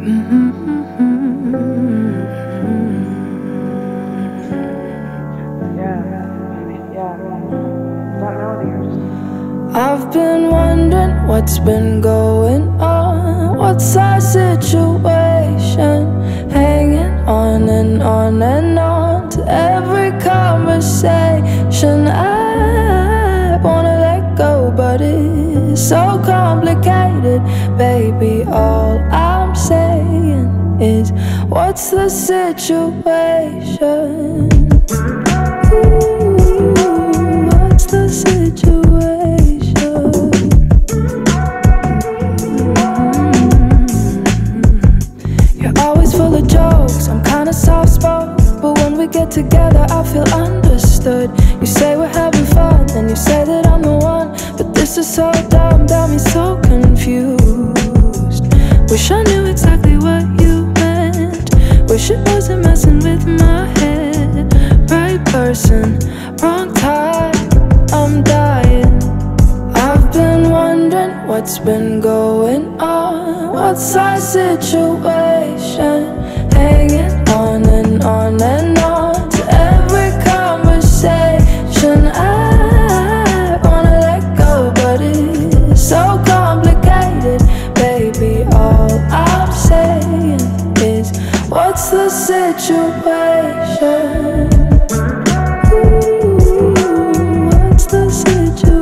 I've been wondering what's been going on. What's our situation? Hanging on and on and on to every conversation. I wanna let go, but it's so complicated. Baby, all I'm saying is, what's the situation? Ooh, what's the situation? Full of jokes, I'm kinda soft-spoken, but when we get together I feel understood. You say we're having fun, then you say that I'm the one, but this is so dumb, got me so confused. Wish I knew exactly what you meant. Wish it wasn't messing with my head. Right person, wrong time, I'm dying. I've been wondering what's been going on. What's our situation? Hanging on and on and on to every conversation. I wanna let go, but it's so complicated. Baby, all I'm saying is, what's the situation? Ooh, what's the situation?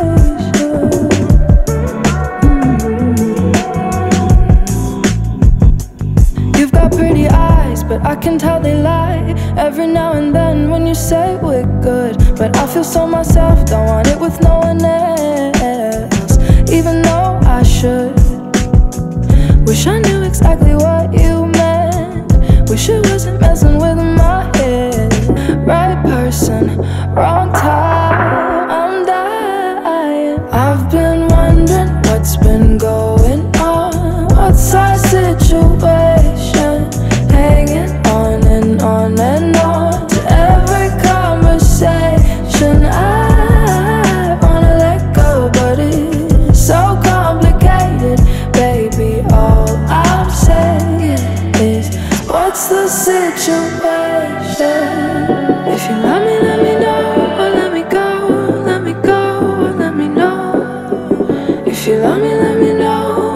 Pretty eyes, but I can tell they lie. Every now and then when you say we're good, but I feel so myself, don't want it with no one else, even though I should. Wish I knew exactly what you meant. Wish it wasn't messing with my head. Right person, wrong time, I'm dying. I've been wondering what's been going on. What's our situation? Hanging on and on and on to every conversation. I wanna let go, but it's so complicated. Baby, all I'm saying is, what's the situation? If you love me, let me know, or let me go, let me go, or let me know. If you love me, let me know.